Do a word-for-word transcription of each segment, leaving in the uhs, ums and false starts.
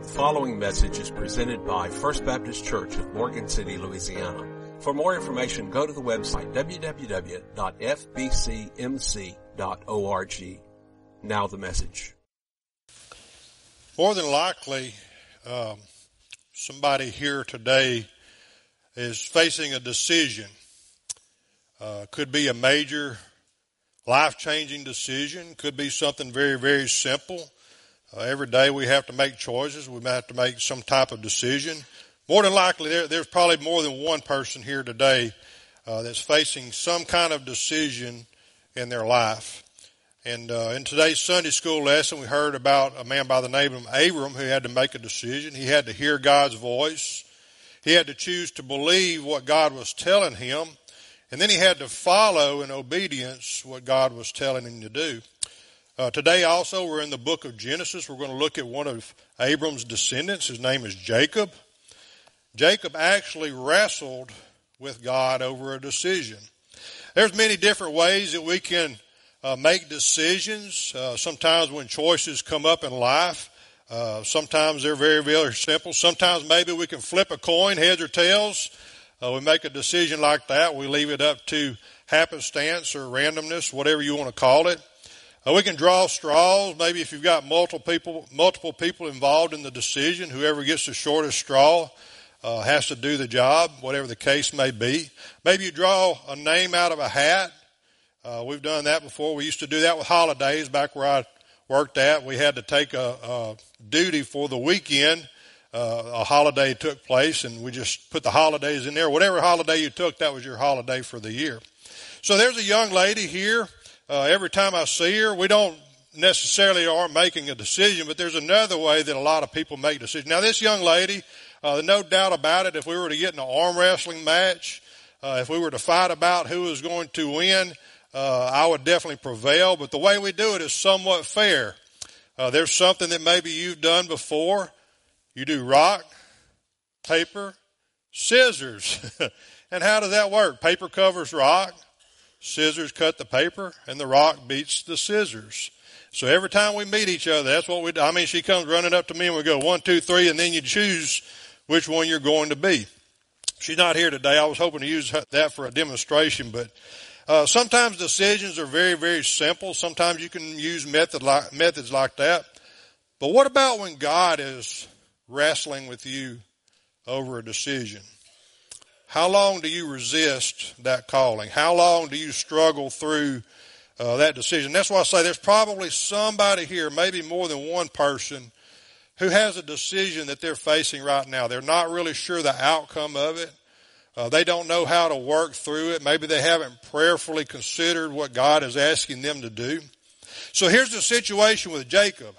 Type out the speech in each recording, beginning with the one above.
following message is presented by First Baptist Church of Morgan City, Louisiana. For more information, go to the website w w w dot f b c m c dot org. Now the message. More than likely, um, somebody here today is facing a decision. Uh, could be a major life-changing decision. Could be something very, very simple. Uh, every day we have to make choices. We might have to make some type of decision. More than likely, there, there's probably more than one person here today uh, that's facing some kind of decision in their life. And uh, in today's Sunday school lesson, we heard about a man by the name of Abram who had to make a decision. He had to hear God's voice. He had to choose to believe what God was telling him. And then he had to follow in obedience what God was telling him to do. Uh, today also we're in the book of Genesis. We're going to look at one of Abram's descendants. His name is Jacob. Jacob actually wrestled with God over a decision. There's many different ways that we can uh, make decisions. Uh, sometimes when choices come up in life, uh, sometimes they're very, very simple. Sometimes maybe we can flip a coin, heads or tails. Uh, we make a decision like that. We leave it up to happenstance or randomness, whatever you want to call it. Uh, we can draw straws. Maybe if you've got multiple people, multiple people involved in the decision, whoever gets the shortest straw uh, has to do the job, whatever the case may be. Maybe you draw a name out of a hat. Uh, we've done that before. We used to do that with holidays back where I worked at. We had to take a, a duty for the weekend. Uh, a holiday took place, and we just put the holidays in there. Whatever holiday you took, that was your holiday for the year. So there's a young lady here. Uh, every time I see her, we don't necessarily aren't making a decision, but there's another way that a lot of people make decisions. Now, this young lady, uh, no doubt about it, if we were to get in an arm wrestling match, uh, if we were to fight about who was going to win, uh, I would definitely prevail. But the way we do it is somewhat fair. Uh, there's something that maybe you've done before. You do rock, paper, scissors. And how does that work? Paper covers rock. Scissors cut the paper, and the rock beats the scissors. So every time we meet each other, that's what we do. I mean, she comes running up to me, and we go one, two, three, and then you choose which one you're going to be. She's not here today. I was hoping to use that for a demonstration, but uh, sometimes decisions are very, very simple. Sometimes you can use method like, methods like that. But what about when God is wrestling with you over a decision? How long do you resist that calling? How long do you struggle through uh, that decision? That's why I say there's probably somebody here, maybe more than one person, who has a decision that they're facing right now. They're not really sure the outcome of it. Uh, they don't know how to work through it. Maybe they haven't prayerfully considered what God is asking them to do. So here's the situation with Jacob.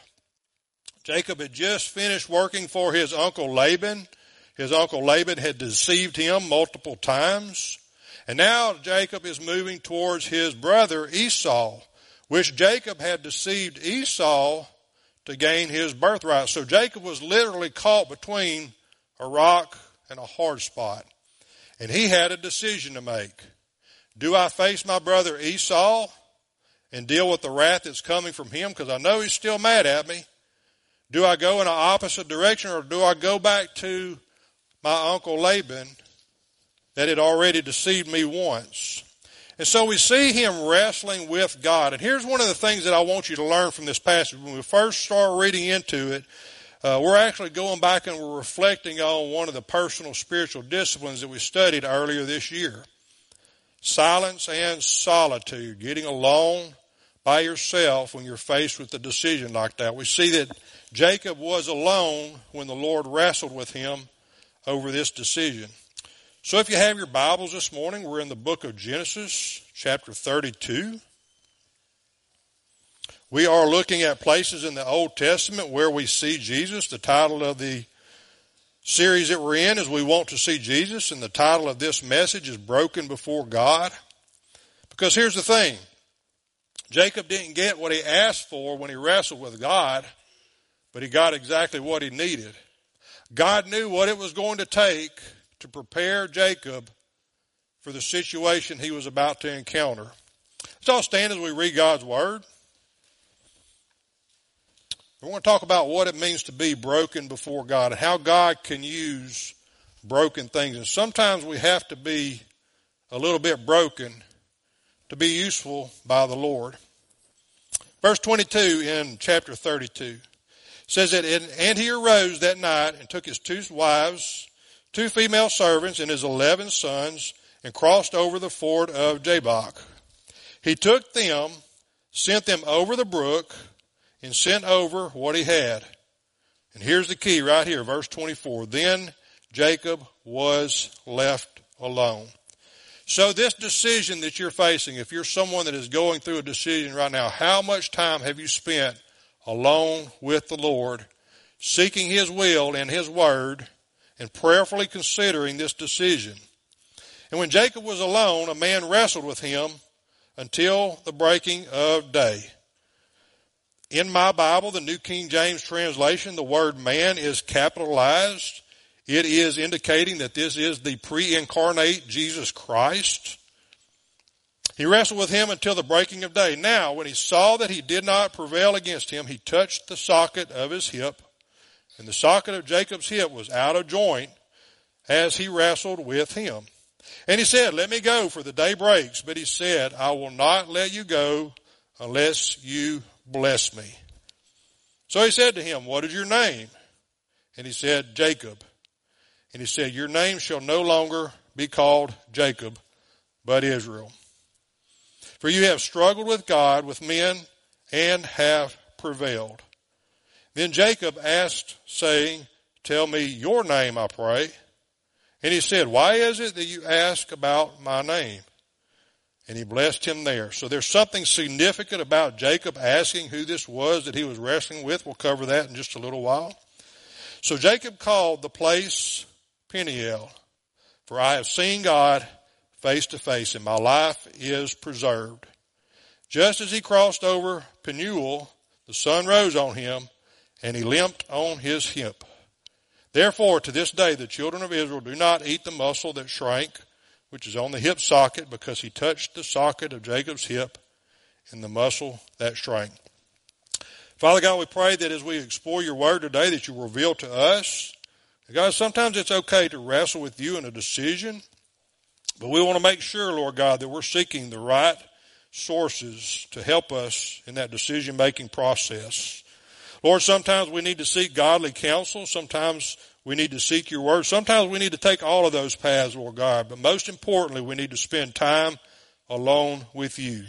Jacob had just finished working for his uncle Laban. His uncle Laban had deceived him multiple times. And now Jacob is moving towards his brother Esau, which Jacob had deceived Esau to gain his birthright. So Jacob was literally caught between a rock and a hard spot. And he had a decision to make. Do I face my brother Esau and deal with the wrath that's coming from him? Because I know he's still mad at me. Do I go in an opposite direction, or do I go back to my uncle Laban that had already deceived me once? And so we see him wrestling with God. And here's one of the things that I want you to learn from this passage. When we first start reading into it, uh, we're actually going back and we're reflecting on one of the personal spiritual disciplines that we studied earlier this year. Silence and solitude, getting alone by yourself when you're faced with a decision like that. We see that Jacob was alone when the Lord wrestled with him over this decision. So if you have your Bibles this morning, we're in the book of Genesis, chapter thirty-two. We are looking at places in the Old Testament where we see Jesus. The title of the series that we're in is We Want to See Jesus, and the title of this message is Broken Before God. Because here's the thing. Jacob didn't get what he asked for when he wrestled with God, but he got exactly what he needed. God knew what it was going to take to prepare Jacob for the situation he was about to encounter. Let's all stand as we read God's Word. We want to talk about what it means to be broken before God and how God can use broken things. And sometimes we have to be a little bit broken to be useful by the Lord. Verse twenty-two in chapter thirty-two says that, and he arose that night and took his two wives, two female servants, and his eleven sons, and crossed over the ford of Jabbok. He took them, sent them over the brook, and sent over what he had. And here's the key right here, verse twenty-four. Then Jacob was left alone. So this decision that you're facing, if you're someone that is going through a decision right now, how much time have you spent alone with the Lord, seeking his will and his word, and prayerfully considering this decision? And when Jacob was alone, a man wrestled with him until the breaking of day. In my Bible, the New King James translation, the word man is capitalized. It is indicating that this is the pre-incarnate Jesus Christ. He wrestled with him until the breaking of day. Now, when he saw that he did not prevail against him, he touched the socket of his hip, and the socket of Jacob's hip was out of joint as he wrestled with him. And he said, let me go, for the day breaks. But he said, I will not let you go unless you bless me. So he said to him, what is your name? And he said, Jacob. And he said, your name shall no longer be called Jacob, but Israel. For you have struggled with God, with men, and have prevailed. Then Jacob asked, saying, tell me your name, I pray. And he said, why is it that you ask about my name? And he blessed him there. So there's something significant about Jacob asking who this was that he was wrestling with. We'll cover that in just a little while. So Jacob called the place Peniel, for I have seen God face to face, and my life is preserved. Just as he crossed over Penuel, the sun rose on him, and he limped on his hip. Therefore, to this day, the children of Israel do not eat the muscle that shrank, which is on the hip socket, because he touched the socket of Jacob's hip and the muscle that shrank. Father God, we pray that as we explore your word today, that you reveal to us. God, sometimes it's okay to wrestle with you in a decision, but we want to make sure, Lord God, that we're seeking the right sources to help us in that decision-making process. Lord, sometimes we need to seek godly counsel. Sometimes we need to seek your word. Sometimes we need to take all of those paths, Lord God. But most importantly, we need to spend time alone with you,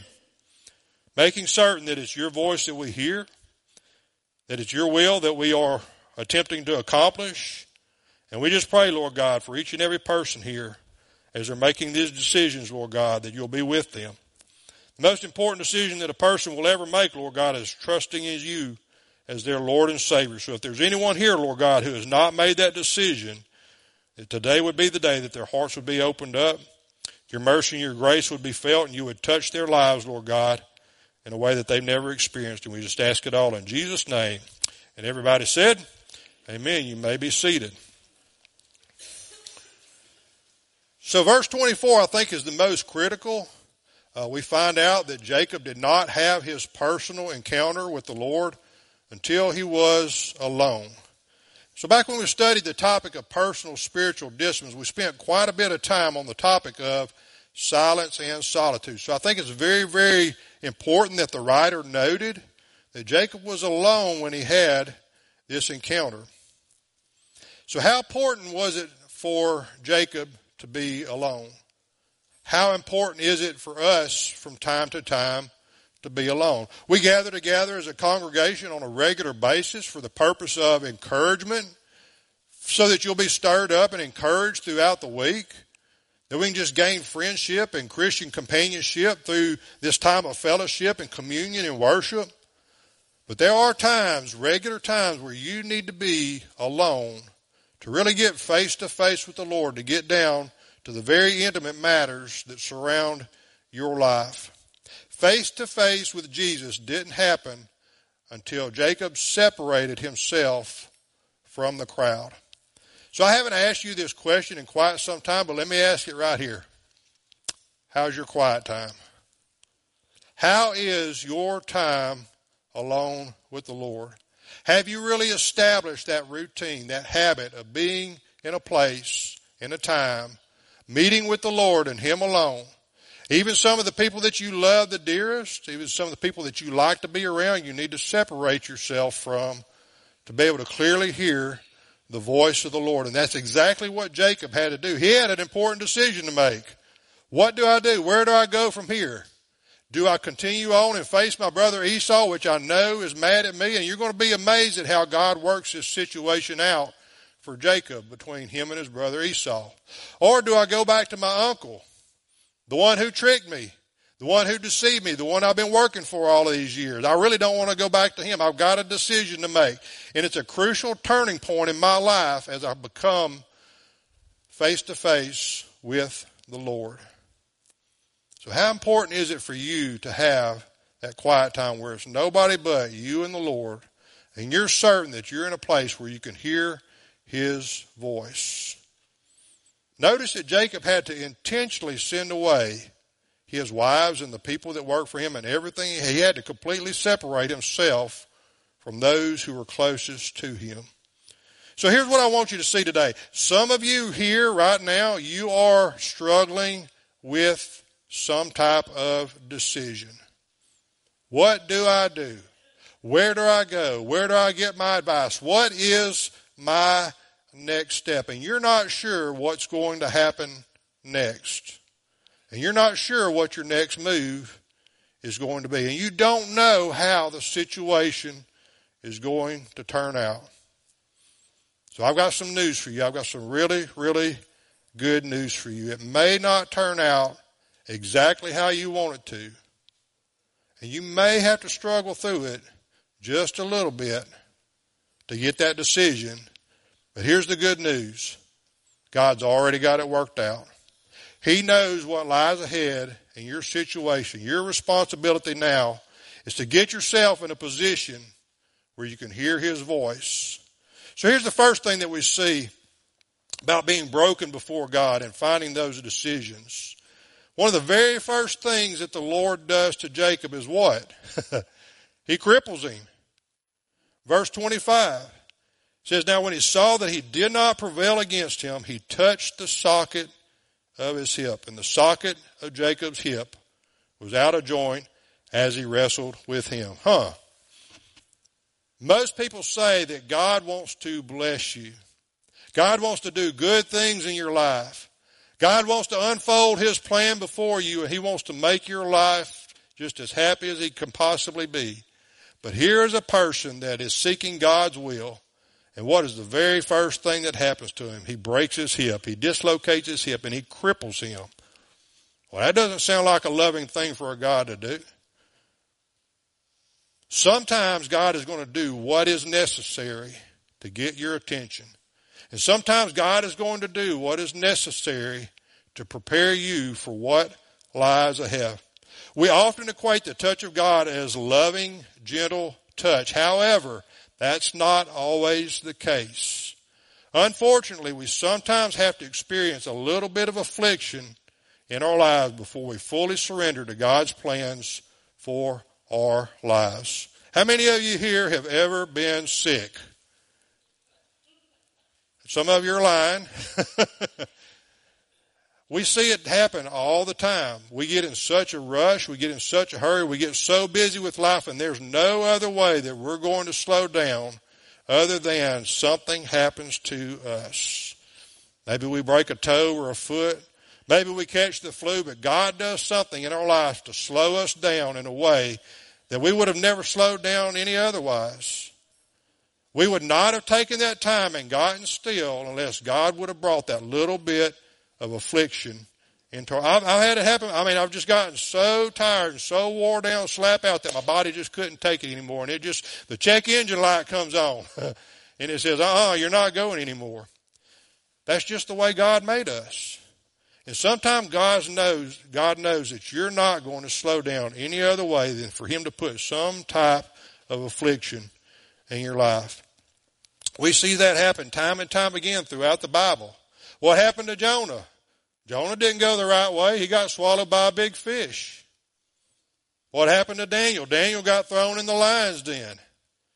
making certain that it's your voice that we hear, that it's your will that we are attempting to accomplish. And we just pray, Lord God, for each and every person here as they're making these decisions, Lord God, that you'll be with them. The most important decision that a person will ever make, Lord God, is trusting in you as their Lord and Savior. So if there's anyone here, Lord God, who has not made that decision, that today would be the day that their hearts would be opened up, your mercy and your grace would be felt, and you would touch their lives, Lord God, in a way that they've never experienced. And we just ask it all in Jesus' name. And everybody said, amen. You may be seated. So verse twenty-four, I think, is the most critical. Uh, we find out that Jacob did not have his personal encounter with the Lord until he was alone. So back when we studied the topic of personal spiritual disciplines, we spent quite a bit of time on the topic of silence and solitude. So I think it's very, very important that the writer noted that Jacob was alone when he had this encounter. So how important was it for Jacob to be alone? How important is it for us from time to time to be alone? We gather together as a congregation on a regular basis for the purpose of encouragement, so that you'll be stirred up and encouraged throughout the week, that we can just gain friendship and Christian companionship through this time of fellowship and communion and worship. But there are times, regular times, where you need to be alone to really get face to face with the Lord, to get down to the very intimate matters that surround your life. Face to face with Jesus didn't happen until Jacob separated himself from the crowd. So I haven't asked you this question in quite some time, but let me ask it right here. How's your quiet time? How is your time alone with the Lord? Have you really established that routine, that habit of being in a place, in a time, meeting with the Lord and Him alone? Even some of the people that you love the dearest, even some of the people that you like to be around, you need to separate yourself from to be able to clearly hear the voice of the Lord. And that's exactly what Jacob had to do. He had an important decision to make. What do I do? Where do I go from here? Do I continue on and face my brother Esau, which I know is mad at me? And you're going to be amazed at how God works this situation out for Jacob between him and his brother Esau. Or do I go back to my uncle, the one who tricked me, the one who deceived me, the one I've been working for all of these years? I really don't want to go back to him. I've got a decision to make. And it's a crucial turning point in my life as I become face to face with the Lord. So how important is it for you to have that quiet time where it's nobody but you and the Lord, and you're certain that you're in a place where you can hear His voice? Notice that Jacob had to intentionally send away his wives and the people that worked for him and everything. He had to completely separate himself from those who were closest to him. So here's what I want you to see today. Some of you here right now, you are struggling with some type of decision. What do I do? Where do I go? Where do I get my advice? What is my next step? And you're not sure what's going to happen next. And you're not sure what your next move is going to be. And you don't know how the situation is going to turn out. So I've got some news for you. I've got some really, really good news for you. It may not turn out exactly how you want it to. And you may have to struggle through it just a little bit to get that decision. But here's the good news. God's already got it worked out. He knows what lies ahead in your situation. Your responsibility now is to get yourself in a position where you can hear His voice. So here's the first thing that we see about being broken before God and finding those decisions. One of the very first things that the Lord does to Jacob is what? He cripples him. Verse twenty-five says, now when he saw that he did not prevail against him, he touched the socket of his hip. And the socket of Jacob's hip was out of joint as he wrestled with him. Huh. Most people say that God wants to bless you. God wants to do good things in your life. God wants to unfold His plan before you, and He wants to make your life just as happy as He can possibly be. But here is a person that is seeking God's will, and what is the very first thing that happens to him? He breaks his hip. He dislocates his hip, and he cripples him. Well, that doesn't sound like a loving thing for a God to do. Sometimes God is going to do what is necessary to get your attention. And sometimes God is going to do what is necessary to prepare you for what lies ahead. We often equate the touch of God as loving, gentle touch. However, that's not always the case. Unfortunately, we sometimes have to experience a little bit of affliction in our lives before we fully surrender to God's plans for our lives. How many of you here have ever been sick? Some of you are lying. We see it happen all the time. We get in such a rush. We get in such a hurry. We get so busy with life, and there's no other way that we're going to slow down other than something happens to us. Maybe we break a toe or a foot. Maybe we catch the flu, but God does something in our life to slow us down in a way that we would have never slowed down any otherwise. We would not have taken that time and gotten still unless God would have brought that little bit of affliction into our. I've, I've had it happen. I mean, I've just gotten so tired and so wore down, slap out, that my body just couldn't take it anymore. And it just, the check engine light comes on. And it says, uh-uh, you're not going anymore. That's just the way God made us. And sometimes God knows, God knows that you're not going to slow down any other way than for Him to put some type of affliction in your life. We see that happen time and time again throughout the Bible. What happened to Jonah? Jonah didn't go the right way. He got swallowed by a big fish. What happened to Daniel? Daniel got thrown in the lion's den.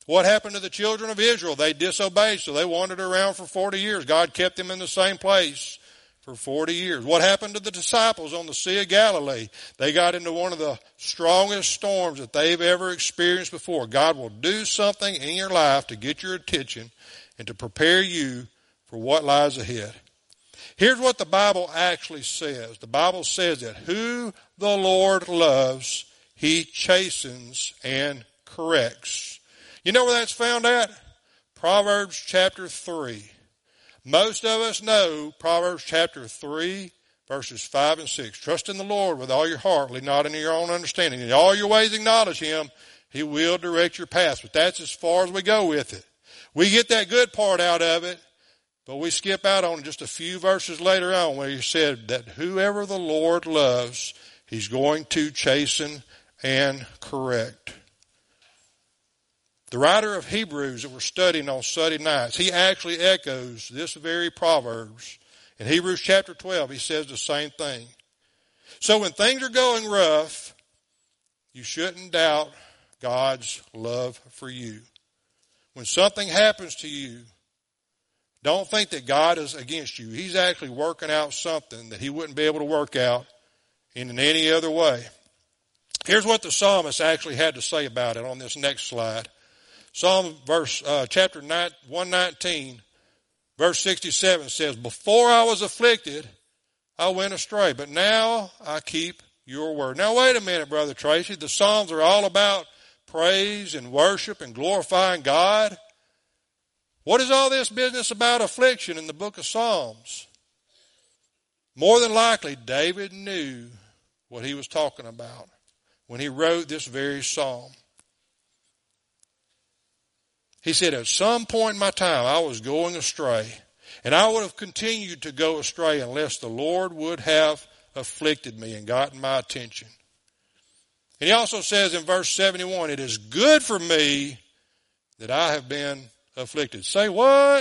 What happened to the children of Israel? They disobeyed, so they wandered around for forty years. God kept them in the same place for forty years. What happened to the disciples on the Sea of Galilee? They got into one of the strongest storms that they've ever experienced before. God will do something in your life to get your attention and to prepare you for what lies ahead. Here's what the Bible actually says. The Bible says that who the Lord loves, he chastens and corrects. You know where that's found at? Proverbs chapter three. Most of us know Proverbs chapter three, verses five and six. Trust in the Lord with all your heart, lean not into your own understanding. In all your ways acknowledge him, he will direct your paths. But that's as far as we go with it. We get that good part out of it, but we skip out on just a few verses later on where he said that whoever the Lord loves, he's going to chasten and correct. The writer of Hebrews that we're studying on Sunday nights, he actually echoes this very Proverbs. In Hebrews chapter twelve, he says the same thing. So when things are going rough, you shouldn't doubt God's love for you. When something happens to you, don't think that God is against you. He's actually working out something that he wouldn't be able to work out in any other way. Here's what the psalmist actually had to say about it on this next slide. Psalm verse, uh, chapter one nineteen, verse sixty-seven says, before I was afflicted, I went astray, but now I keep your word. Now wait a minute, Brother Tracy. The Psalms are all about praise and worship and glorifying God. What is all this business about affliction in the book of Psalms? More than likely, David knew what he was talking about when he wrote this very psalm. He said, at some point in my time, I was going astray, and I would have continued to go astray unless the Lord would have afflicted me and gotten my attention. And he also says in verse seventy-one, it is good for me that I have been afflicted. Say what?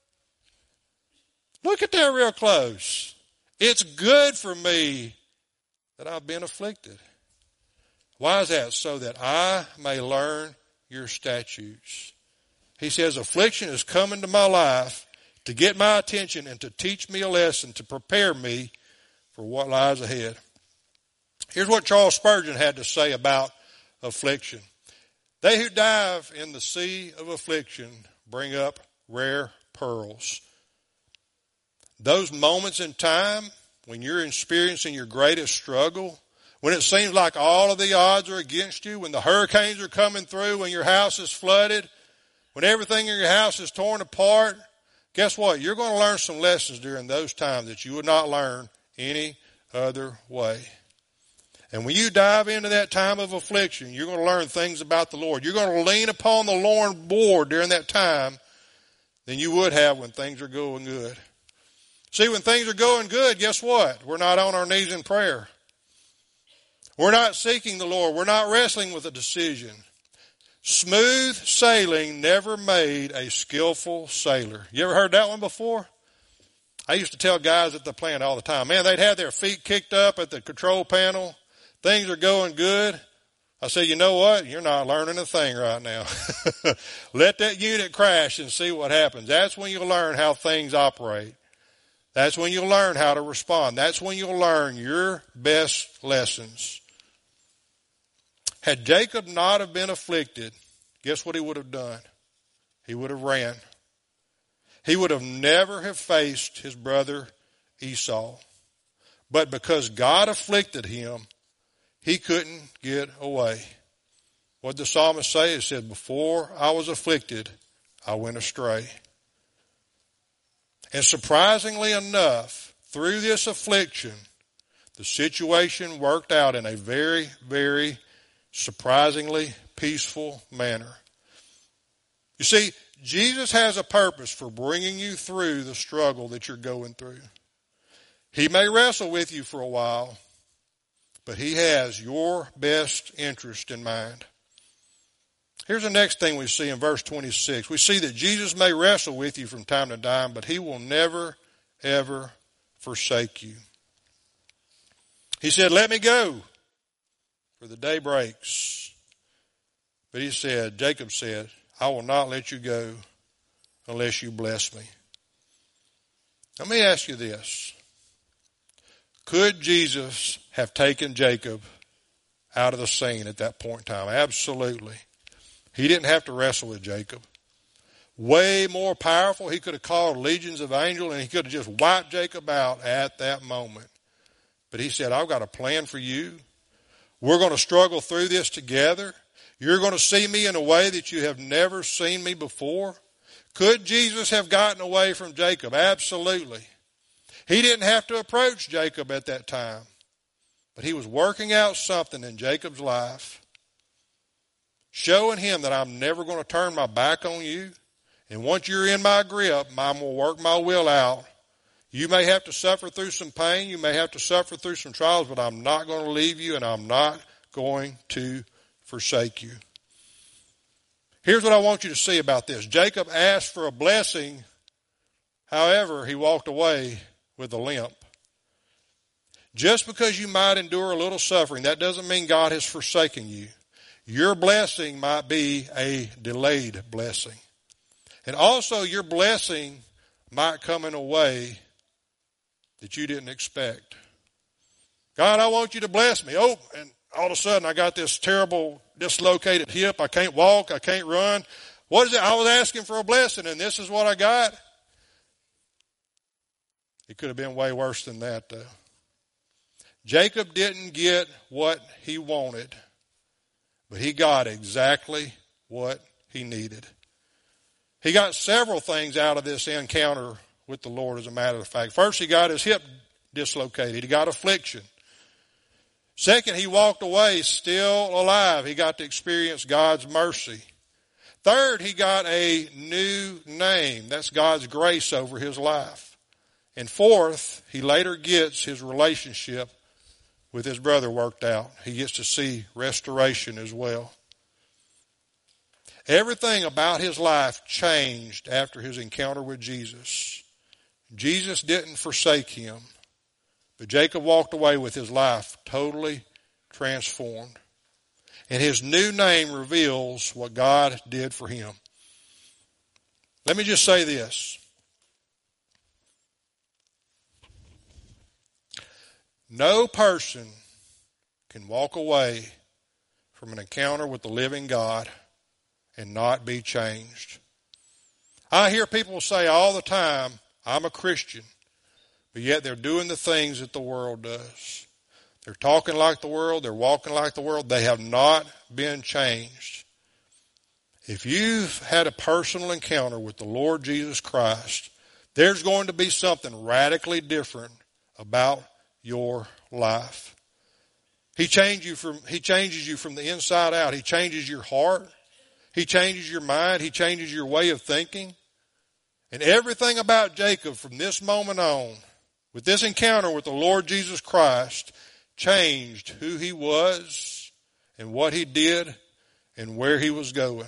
Look at that real close. It's good for me that I've been afflicted. Why is that? So that I may learn your statutes. He says, affliction is coming to my life to get my attention and to teach me a lesson, to prepare me for what lies ahead. Here's what Charles Spurgeon had to say about affliction. They who dive in the sea of affliction bring up rare pearls. Those moments in time when you're experiencing your greatest struggle, when it seems like all of the odds are against you, when the hurricanes are coming through, when your house is flooded, when everything in your house is torn apart, guess what? You're going to learn some lessons during those times that you would not learn any other way. And when you dive into that time of affliction, you're going to learn things about the Lord. You're going to lean upon the Lord more during that time than you would have when things are going good. See, when things are going good, guess what? We're not on our knees in prayer. We're not seeking the Lord. We're not wrestling with a decision. Smooth sailing never made a skillful sailor. You ever heard that one before? I used to tell guys at the plant all the time, man, they'd have their feet kicked up at the control panel. Things are going good. I say, you know what? You're not learning a thing right now. Let that unit crash and see what happens. That's when you'll learn how things operate. That's when you'll learn how to respond. That's when you'll learn your best lessons. Had Jacob not have been afflicted, guess what he would have done? He would have ran. He would have never have faced his brother Esau. But because God afflicted him, he couldn't get away. What the psalmist say? It said, before I was afflicted, I went astray. And surprisingly enough, through this affliction, the situation worked out in a very, very surprisingly peaceful manner. You see, Jesus has a purpose for bringing you through the struggle that you're going through. He may wrestle with you for a while, but he has your best interest in mind. Here's the next thing we see in verse twenty-six. We see that Jesus may wrestle with you from time to time, but he will never, ever forsake you. He said, let me go, for the day breaks. But he said, Jacob said, I will not let you go unless you bless me. Let me ask you this. Could Jesus have taken Jacob out of the scene at that point in time? Absolutely. He didn't have to wrestle with Jacob. Way more powerful. He could have called legions of angels and he could have just wiped Jacob out at that moment. But he said, I've got a plan for you. We're going to struggle through this together. You're going to see me in a way that you have never seen me before. Could Jesus have gotten away from Jacob? Absolutely. He didn't have to approach Jacob at that time. But he was working out something in Jacob's life, showing him that I'm never going to turn my back on you. And once you're in my grip, I'm going to work my will out. You may have to suffer through some pain. You may have to suffer through some trials, but I'm not going to leave you and I'm not going to forsake you. Here's what I want you to see about this. Jacob asked for a blessing. However, he walked away with a limp. Just because you might endure a little suffering, that doesn't mean God has forsaken you. Your blessing might be a delayed blessing. And also your blessing might come in a way that you didn't expect. God, I want you to bless me. Oh, and all of a sudden I got this terrible dislocated hip. I can't walk. I can't run. What is it? I was asking for a blessing and this is what I got. It could have been way worse than that, though. Jacob didn't get what he wanted, but he got exactly what he needed. He got several things out of this encounter with the Lord, as a matter of fact. First, he got his hip dislocated. He got affliction. Second, he walked away still alive. He got to experience God's mercy. Third, he got a new name. That's God's grace over his life. And fourth, he later gets his relationship with his brother worked out. He gets to see restoration as well. Everything about his life changed after his encounter with Jesus. Jesus didn't forsake him, but Jacob walked away with his life totally transformed. And his new name reveals what God did for him. Let me just say this. No person can walk away from an encounter with the living God and not be changed. I hear people say all the time, I'm a Christian, but yet they're doing the things that the world does. They're talking like the world. They're walking like the world. They have not been changed. If you've had a personal encounter with the Lord Jesus Christ, there's going to be something radically different about your life. He changes you from, he changes you from the inside out. He changes your heart. He changes your mind. He changes your way of thinking. And everything about Jacob from this moment on, with this encounter with the Lord Jesus Christ, changed who he was and what he did and where he was going.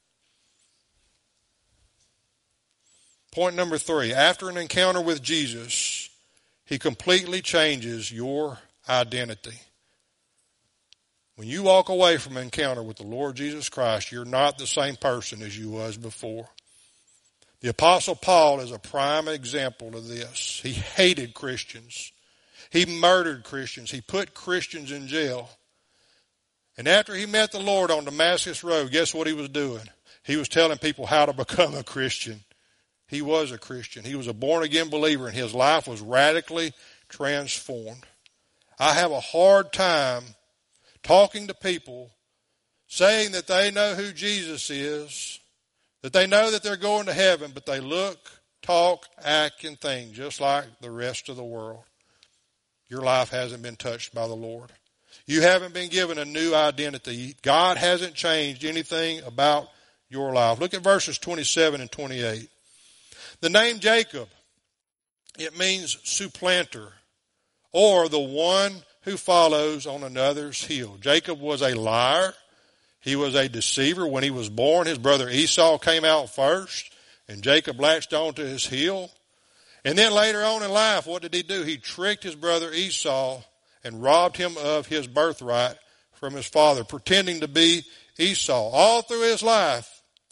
Point number three, after an encounter with Jesus, he completely changes your identity. When you walk away from an encounter with the Lord Jesus Christ, you're not the same person as you was before. The Apostle Paul is a prime example of this. He hated Christians. He murdered Christians. He put Christians in jail. And after he met the Lord on Damascus Road, guess what he was doing? He was telling people how to become a Christian. He was a Christian. He was a born-again believer, and his life was radically transformed. I have a hard time talking to people saying that they know who Jesus is, that they know that they're going to heaven, but they look, talk, act, and think just like the rest of the world. Your life hasn't been touched by the Lord. You haven't been given a new identity. God hasn't changed anything about your life. Look at verses twenty-seven and twenty-eight. The name Jacob, it means supplanter, or the one who follows on another's heel. Jacob was a liar. He was a deceiver. When he was born, his brother Esau came out first, and Jacob latched onto his heel. And then later on in life, what did he do? He tricked his brother Esau and robbed him of his birthright from his father, pretending to be Esau. All through his life,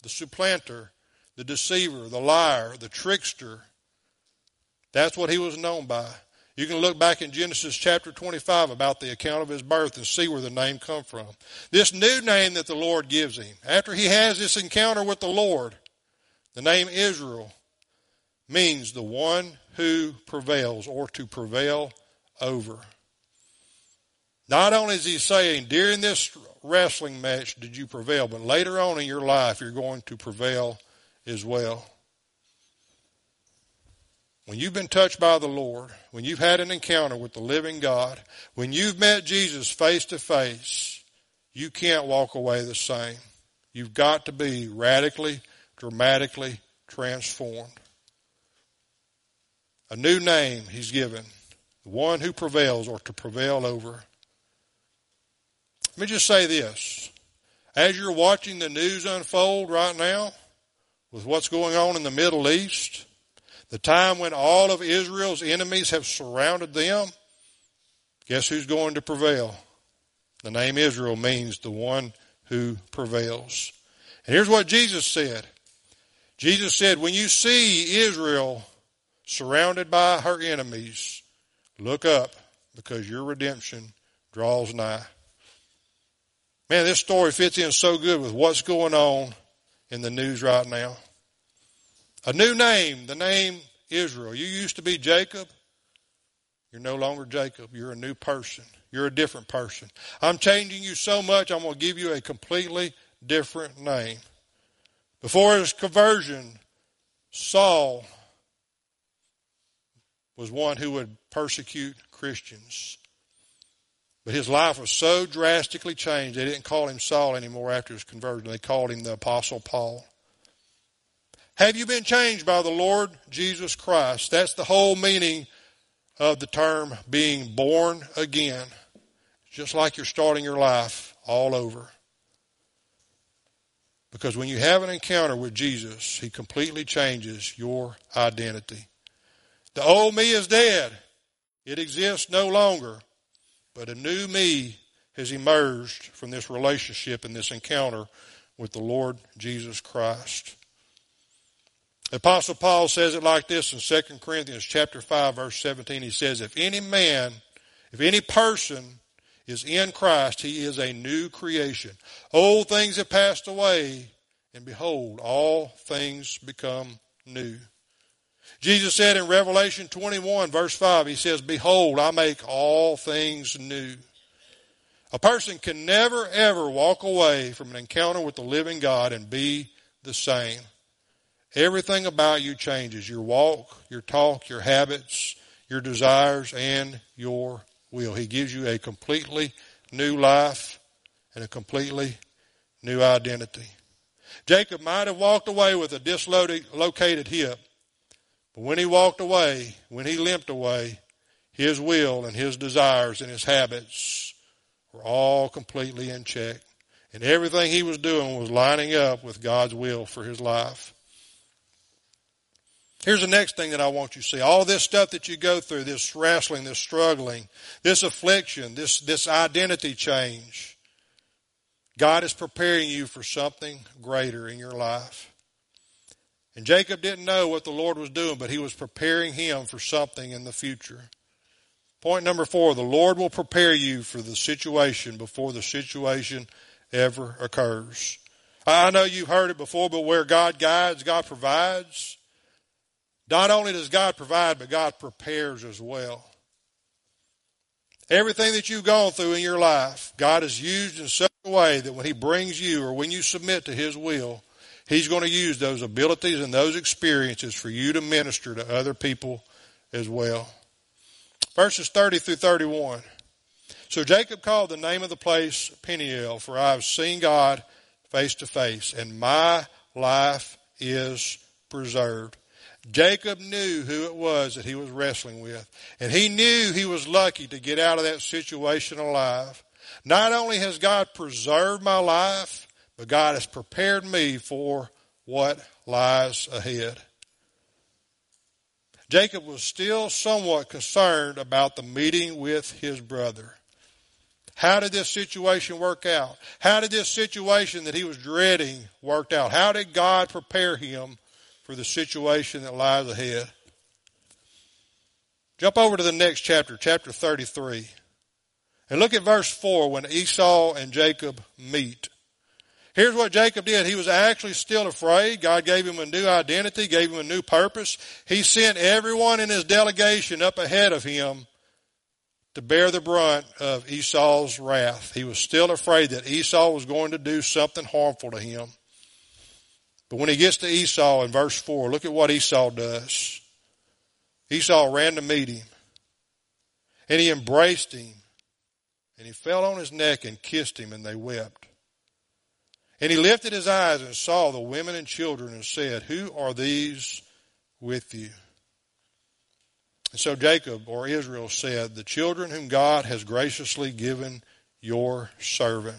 the supplanter, the deceiver, the liar, the trickster. That's what he was known by. You can look back in Genesis chapter twenty-five about the account of his birth and see where the name come from. This new name that the Lord gives him, after he has this encounter with the Lord, the name Israel means the one who prevails, or to prevail over. Not only is he saying, during this wrestling match did you prevail, but later on in your life you're going to prevail as well. When you've been touched by the Lord, when you've had an encounter with the living God, when you've met Jesus face to face, you can't walk away the same. You've got to be radically, dramatically transformed. A new name he's given, the one who prevails, or to prevail over. Let me just say this. As you're watching the news unfold right now, with what's going on in the Middle East, the time when all of Israel's enemies have surrounded them, guess who's going to prevail? The name Israel means the one who prevails. And here's what Jesus said. Jesus said, when you see Israel surrounded by her enemies, look up, because your redemption draws nigh. Man, this story fits in so good with what's going on in the news right now. A new name, the name Israel. You used to be Jacob. You're no longer Jacob. You're a new person. You're a different person. I'm changing you so much, I'm going to give you a completely different name. Before his conversion, Saul was one who would persecute Christians. But his life was so drastically changed, they didn't call him Saul anymore after his conversion. They called him the Apostle Paul. Have you been changed by the Lord Jesus Christ? That's the whole meaning of the term being born again. Just like you're starting your life all over. Because when you have an encounter with Jesus, he completely changes your identity. The old me is dead. It exists no longer. But a new me has emerged from this relationship and this encounter with the Lord Jesus Christ. The Apostle Paul says it like this in Second Corinthians chapter five, verse seventeen. He says, if any man, if any person is in Christ, he is a new creation. Old things have passed away, and behold, all things become new. Jesus said in Revelation twenty-one, verse five, he says, behold, I make all things new. A person can never, ever walk away from an encounter with the living God and be the same. Everything about you changes. Your walk, your talk, your habits, your desires, and your will. He gives you a completely new life and a completely new identity. Jacob might have walked away with a dislocated hip, but when he walked away, when he limped away, his will and his desires and his habits were all completely in check. And everything he was doing was lining up with God's will for his life. Here's the next thing that I want you to see. All this stuff that you go through, this wrestling, this struggling, this affliction, this, this identity change, God is preparing you for something greater in your life. And Jacob didn't know what the Lord was doing, but he was preparing him for something in the future. Point number four, the Lord will prepare you for the situation before the situation ever occurs. I know you've heard it before, but where God guides, God provides. Not only does God provide, but God prepares as well. Everything that you've gone through in your life, God has used in such a way that when he brings you or when you submit to his will, he's going to use those abilities and those experiences for you to minister to other people as well. Verses thirty through thirty-one. So Jacob called the name of the place Peniel, for I have seen God face to face, and my life is preserved. Jacob knew who it was that he was wrestling with. And he knew he was lucky to get out of that situation alive. Not only has God preserved my life, but God has prepared me for what lies ahead. Jacob was still somewhat concerned about the meeting with his brother. How did this situation work out? How did this situation that he was dreading work out? How did God prepare him for the situation that lies ahead? Jump over to the next chapter, chapter thirty-three. And look at verse four when Esau and Jacob meet. Here's what Jacob did. He was actually still afraid. God gave him a new identity, gave him a new purpose. He sent everyone in his delegation up ahead of him to bear the brunt of Esau's wrath. He was still afraid that Esau was going to do something harmful to him. But when he gets to Esau in verse four, look at what Esau does. Esau ran to meet him, and he embraced him, and he fell on his neck and kissed him, and they wept. And he lifted his eyes and saw the women and children and said, "Who are these with you?" And so Jacob, or Israel, said, "The children whom God has graciously given your servant."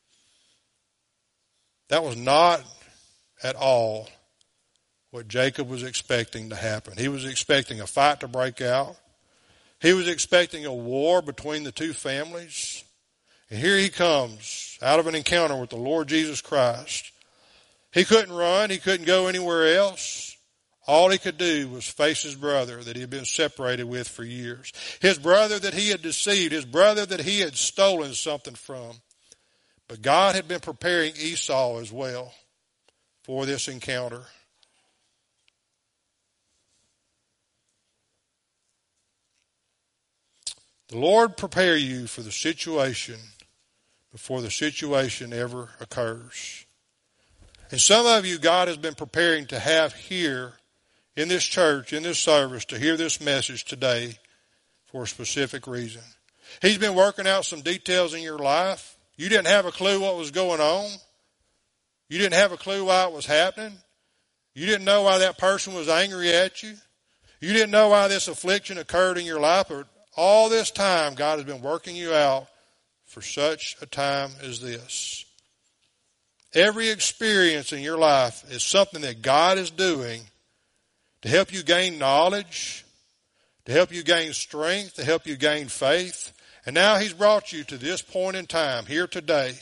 That was not at all what Jacob was expecting to happen. He was expecting a fight to break out. He was expecting a war between the two families. And here he comes out of an encounter with the Lord Jesus Christ. He couldn't run. He couldn't go anywhere else. All he could do was face his brother that he had been separated with for years. His brother that he had deceived. His brother that he had stolen something from. But God had been preparing Esau as well for this encounter. The Lord prepare you for the situation before the situation ever occurs. And some of you, God has been preparing to have here in this church, in this service, to hear this message today for a specific reason. He's been working out some details in your life. You didn't have a clue what was going on. You didn't have a clue why it was happening. You didn't know why that person was angry at you. You didn't know why this affliction occurred in your life. But all this time, God has been working you out for such a time as this. Every experience in your life is something that God is doing to help you gain knowledge, to help you gain strength, to help you gain faith. And now He's brought you to this point in time, here today,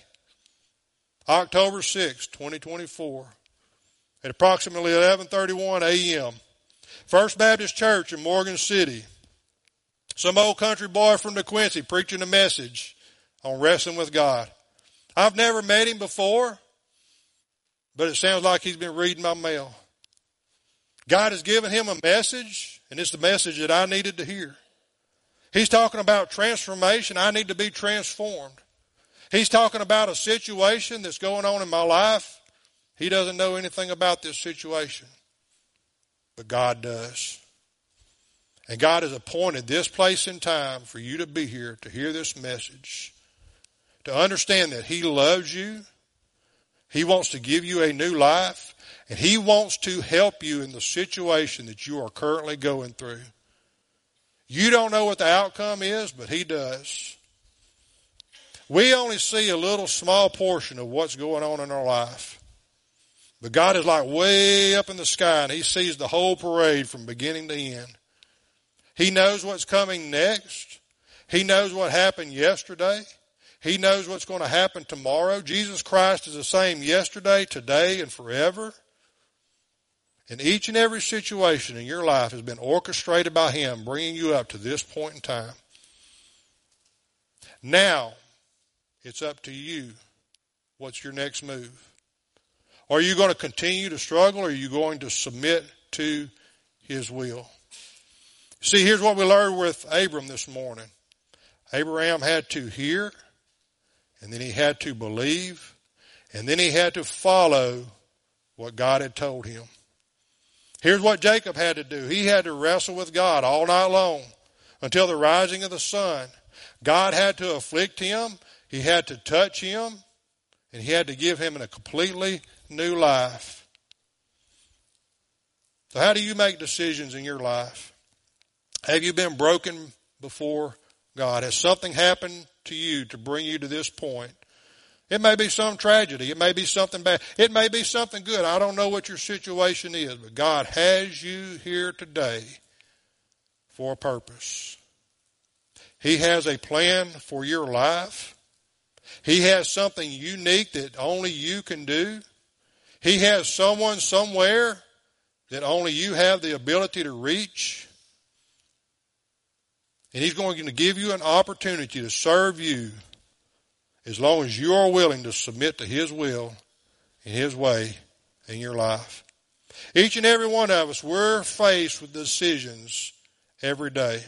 October sixth, twenty twenty-four, at approximately eleven thirty-one a.m. First Baptist Church in Morgan City. Some old country boy from DeQuincy preaching a message on wrestling with God. I've never met him before, but it sounds like he's been reading my mail. God has given him a message, and it's the message that I needed to hear. He's talking about transformation. I need to be transformed. He's talking about a situation that's going on in my life. He doesn't know anything about this situation, but God does. And God has appointed this place and time for you to be here to hear this message, to understand that He loves you. He wants to give you a new life, and He wants to help you in the situation that you are currently going through. You don't know what the outcome is, but He does. We only see a little small portion of what's going on in our life. But God is like way up in the sky, and He sees the whole parade from beginning to end. He knows what's coming next. He knows what happened yesterday. He knows what's going to happen tomorrow. Jesus Christ is the same yesterday, today, and forever. And each and every situation in your life has been orchestrated by Him, bringing you up to this point in time. Now, it's up to you. What's your next move? Are you going to continue to struggle, or are you going to submit to His will? See, here's what we learned with Abram this morning. Abraham had to hear, and then he had to believe, and then he had to follow what God had told him. Here's what Jacob had to do. He had to wrestle with God all night long until the rising of the sun. God had to afflict him. He had to touch him, and He had to give him a completely new life. So how do you make decisions in your life? Have you been broken before God? Has something happened to you to bring you to this point? It may be some tragedy. It may be something bad. It may be something good. I don't know what your situation is, but God has you here today for a purpose. He has a plan for your life. He has something unique that only you can do. He has someone somewhere that only you have the ability to reach. And He's going to give you an opportunity to serve you as long as you are willing to submit to His will and His way in your life. Each and every one of us, we're faced with decisions every day.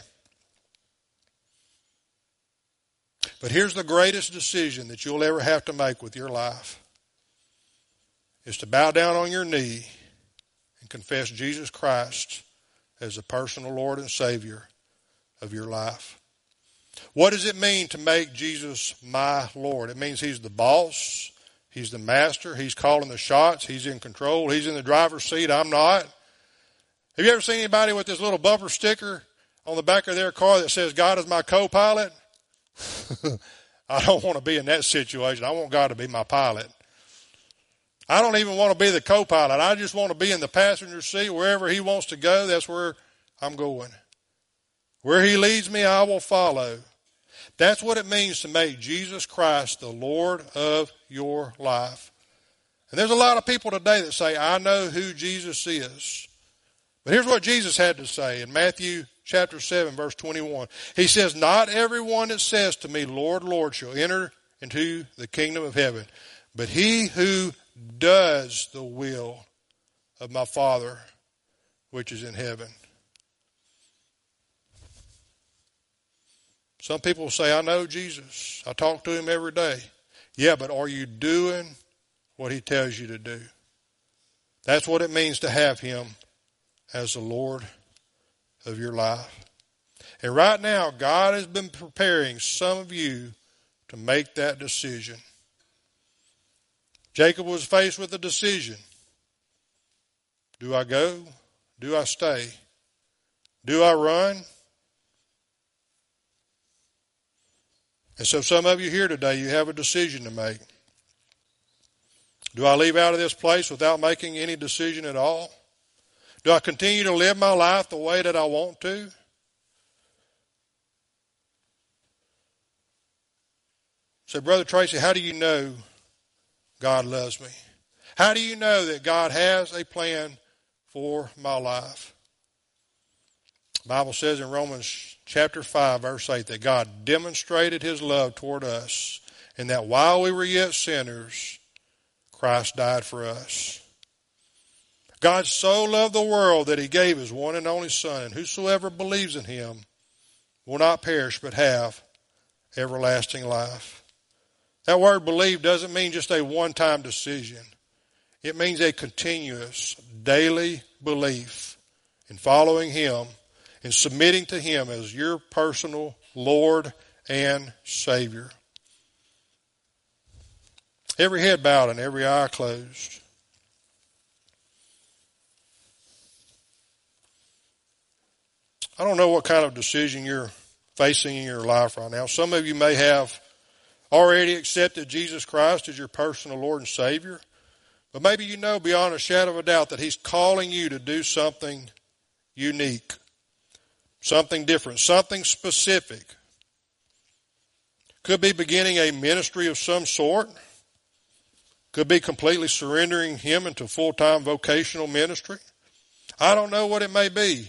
But here's the greatest decision that you'll ever have to make with your life, is to bow down on your knee and confess Jesus Christ as the personal Lord and Savior of your life. What does it mean to make Jesus my Lord? It means He's the boss. He's the master. He's calling the shots. He's in control. He's in the driver's seat. I'm not. Have you ever seen anybody with this little bumper sticker on the back of their car that says, God is my co-pilot? I don't want to be in that situation. I want God to be my pilot. I don't even want to be the co-pilot. I just want to be in the passenger seat. Wherever He wants to go, that's where I'm going. Where He leads me, I will follow. That's what it means to make Jesus Christ the Lord of your life. And there's a lot of people today that say, I know who Jesus is. But here's what Jesus had to say in Matthew chapter seven, verse twenty-one. He says, not everyone that says to me, Lord, Lord, shall enter into the kingdom of heaven, but he who does the will of my Father which is in heaven. Some people say, I know Jesus. I talk to Him every day. Yeah, but are you doing what He tells you to do? That's what it means to have Him as the Lord of your life. And right now, God has been preparing some of you to make that decision. Jacob was faced with a decision. Do I go? Do I stay? Do I run? And so some of you here today, you have a decision to make. Do I leave out of this place without making any decision at all? Do I continue to live my life the way that I want to? So, Brother Tracy, how do you know God loves me? How do you know that God has a plan for my life? The Bible says in Romans chapter five, verse eight, that God demonstrated His love toward us, and that while we were yet sinners, Christ died for us. God so loved the world that He gave His one and only Son, and whosoever believes in Him will not perish but have everlasting life. That word believe doesn't mean just a one-time decision. It means a continuous, daily belief in following Him and submitting to Him as your personal Lord and Savior. Every head bowed and every eye closed. I don't know what kind of decision you're facing in your life right now. Some of you may have already accepted Jesus Christ as your personal Lord and Savior. But maybe you know beyond a shadow of a doubt that He's calling you to do something unique, something different, something specific. Could be beginning a ministry of some sort. Could be completely surrendering Him into full-time vocational ministry. I don't know what it may be.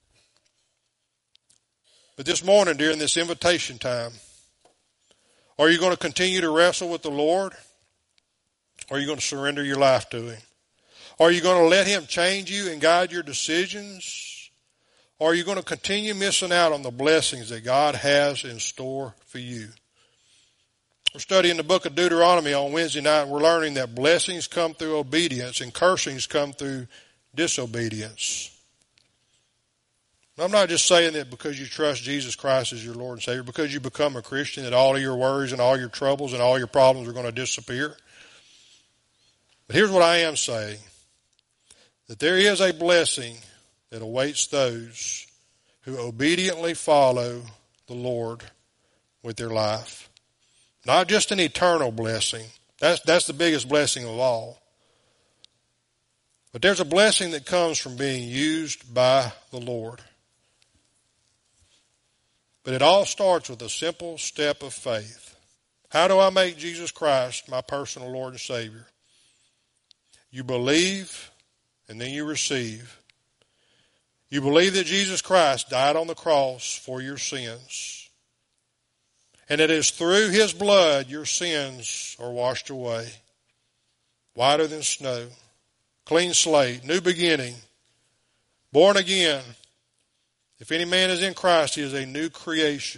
But this morning during this invitation time, are you going to continue to wrestle with the Lord? Or are you going to surrender your life to Him? Are you going to let Him change you and guide your decisions? Or are you going to continue missing out on the blessings that God has in store for you? We're studying the book of Deuteronomy on Wednesday night. We're learning that blessings come through obedience and cursings come through disobedience. I'm not just saying that because you trust Jesus Christ as your Lord and Savior, because you become a Christian, that all of your worries and all your troubles and all your problems are going to disappear. But here's what I am saying, that there is a blessing that awaits those who obediently follow the Lord with their life. Not just an eternal blessing. That's, that's the biggest blessing of all. But there's a blessing that comes from being used by the Lord. But it all starts with a simple step of faith. How do I make Jesus Christ my personal Lord and Savior? You believe, and then you receive. You believe that Jesus Christ died on the cross for your sins, and it is through His blood your sins are washed away, whiter than snow, clean slate, new beginning, born again. If any man is in Christ, he is a new creation.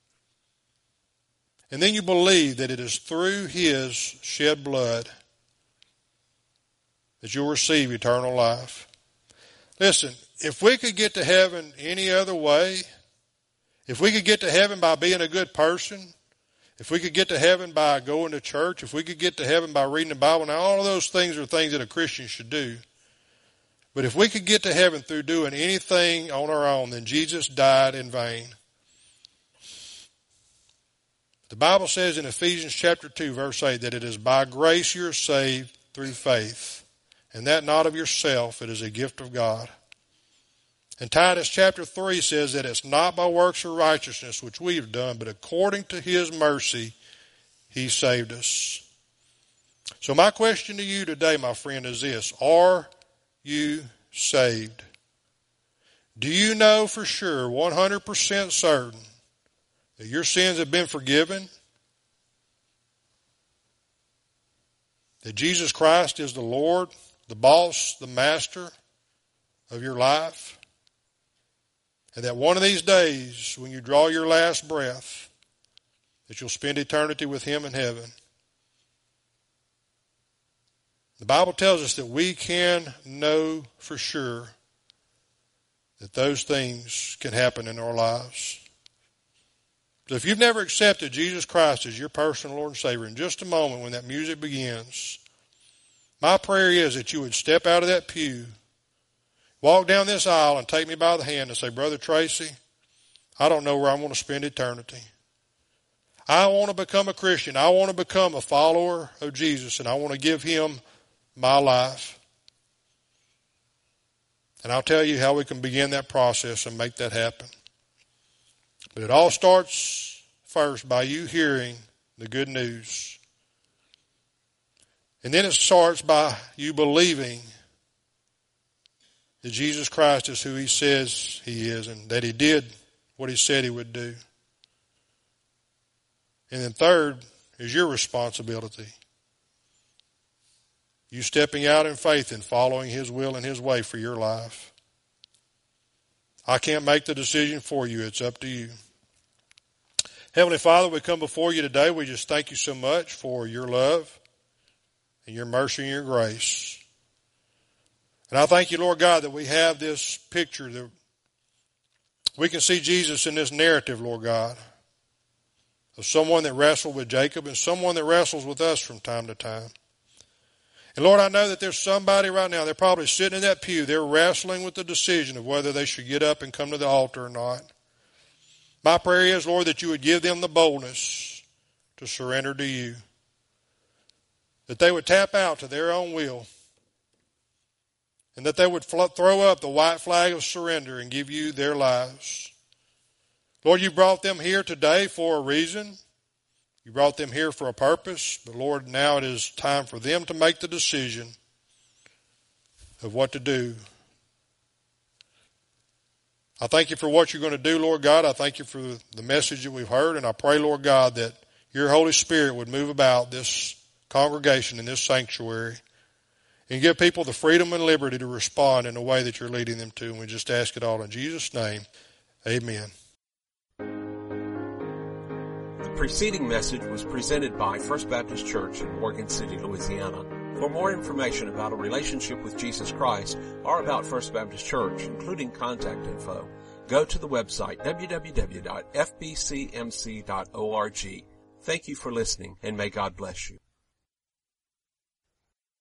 And then you believe that it is through His shed blood that you'll receive eternal life. Listen, if we could get to heaven any other way, if we could get to heaven by being a good person, if we could get to heaven by going to church, if we could get to heaven by reading the Bible, now all of those things are things that a Christian should do. But if we could get to heaven through doing anything on our own, then Jesus died in vain. The Bible says in Ephesians chapter two, verse eight, that it is by grace you are saved through faith, and that not of yourself, it is a gift of God. And Titus chapter three says that it's not by works of righteousness which we have done, but according to His mercy He saved us. So my question to you today, my friend, is this: are you saved? Do you know for sure, one hundred percent certain, that your sins have been forgiven? That Jesus Christ is the Lord, the boss, the master of your life? And that one of these days, when you draw your last breath, that you'll spend eternity with Him in heaven? The Bible tells us that we can know for sure that those things can happen in our lives. So if you've never accepted Jesus Christ as your personal Lord and Savior, in just a moment when that music begins, my prayer is that you would step out of that pew, walk down this aisle, and take me by the hand and say, Brother Tracy, I don't know where I'm going to spend eternity. I want to become a Christian. I want to become a follower of Jesus, and I want to give Him my life. And I'll tell you how we can begin that process and make that happen. But it all starts first by you hearing the good news. And then it starts by you believing that Jesus Christ is who He says He is, and that He did what He said He would do. And then third is your responsibility. You stepping out in faith and following His will and His way for your life. I can't make the decision for you. It's up to you. Heavenly Father, we come before you today. We just thank you so much for your love and your mercy and your grace. And I thank you, Lord God, that we have this picture, that we can see Jesus in this narrative, Lord God, of someone that wrestled with Jacob and someone that wrestles with us from time to time. And Lord, I know that there's somebody right now, they're probably sitting in that pew, they're wrestling with the decision of whether they should get up and come to the altar or not. My prayer is, Lord, that you would give them the boldness to surrender to you. That they would tap out to their own will. And that they would throw up the white flag of surrender and give you their lives. Lord, you brought them here today for a reason. You brought them here for a purpose. But Lord, now it is time for them to make the decision of what to do. I thank you for what you're going to do, Lord God. I thank you for the message that we've heard. And I pray, Lord God, that your Holy Spirit would move about this congregation in this sanctuary and give people the freedom and liberty to respond in the way that you're leading them to. And we just ask it all in Jesus' name. Amen. The preceding message was presented by First Baptist Church in Morgan City, Louisiana. For more information about a relationship with Jesus Christ or about First Baptist Church, including contact info, go to the website w w w dot f b c m c dot org. Thank you for listening, and may God bless you.